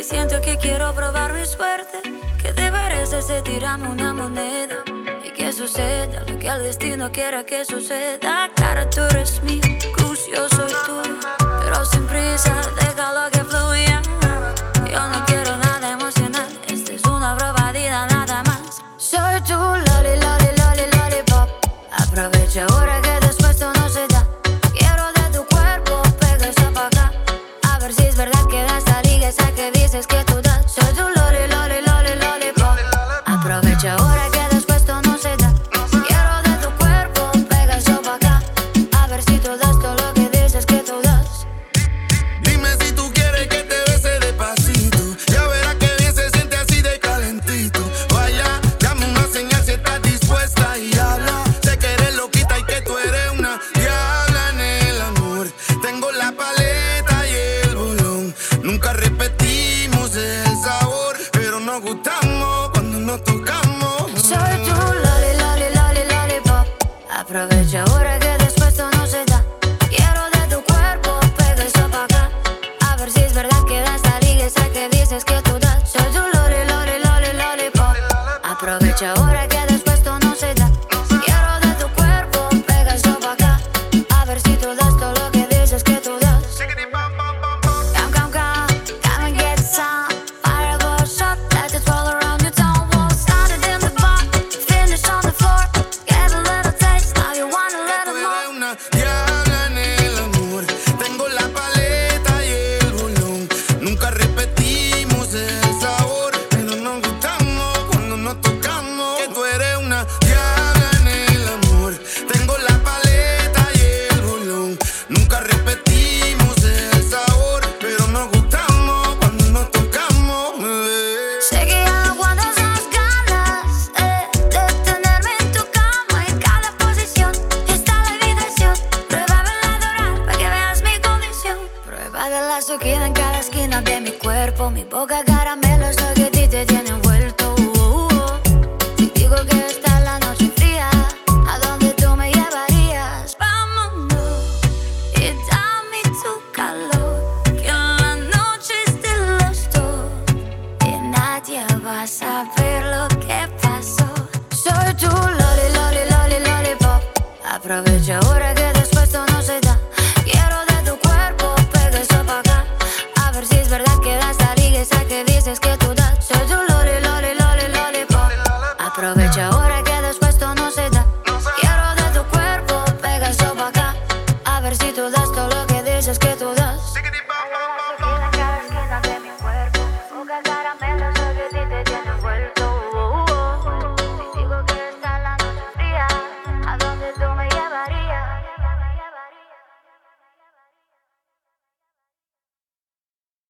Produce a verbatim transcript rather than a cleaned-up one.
siento que quiero probar mi suerte. ¿Qué te parece si tiramos una moneda? Y que suceda lo que el destino quiera que suceda. Cara, tú eres mi cruz, yo soy tuyo, pero sin prisa, déjalo que fluya. Yo no quiero nada emocional, esta es una probadita nada más. Soy tu loli, loli, loli, lollipop. Aprovecha ahora que después todo no se da. Quiero de tu cuerpo, pega eso pa' acá. A ver si es verdad que das la liga esa que dices que tú das. Soy tu loli, loli, loli, lollipop. Aprovecha ahora que después todo no se da. Quiero de tu cuerpo, pega eso pa' acá. A ver si tú das todo lo que dices que tú das. Dime si tú quieres que te bese despacito. Ya verás que bien se siente así de calentito. Vaya, dame una señal si estás dispuesta y habla. Sé que eres loquita y que tú eres una diabla en el amor. Tengo la paleta y el bolón. Nunca repetimos el sabor, pero nos gustamos cuando nos tocamos. Soy tu loli, loli, loli, lollipop. Aprovecha ahora que después todo no se da. Quiero de tu cuerpo, pega eso pa' acá. A ver si es verdad que das la liga esa que dices que tú das. Soy tu loli, loli, loli, lollipop. Aprovecha ahora que después todo no se da. Quiero de tu cuerpo, pega eso pa' acá. A ver si tú das todo lo que dices que tú das. Come, come, come, come and get some. Fireball shot, let it roll around your tongue. Won't start it in the bar, finish on the floor. Get a little taste, now you want a little Tú more. eres una diabla en el amor. Tengo la paleta y el bolón. Nunca repetimos el sabor, pero nos gustamos cuando nos tocamos. Que tú eres una diabla en el amor. Tengo la paleta y el bolón. Nunca repetimos el sabor, pero nos gustamos cuando nos tocamos, bebé. Sé que ya no aguantas las ganas eh, de tenerme en tu cama. En cada posición está la habitación. Prueba a adorar para que veas mi condición. Prueba de la azuquina en cada esquina de mi cuerpo. Mi boca caramelo es lo que a ti te tiene envuelto. uh, uh, uh. Si digo que está la noche fría, ¿a dónde tú me llevarías? Vámonos y dame tu calor, que la noche es de los dos y nadie va a saber lo que pasó. Soy tu loli, loli, loli, lollipop. Aprovecha ahora que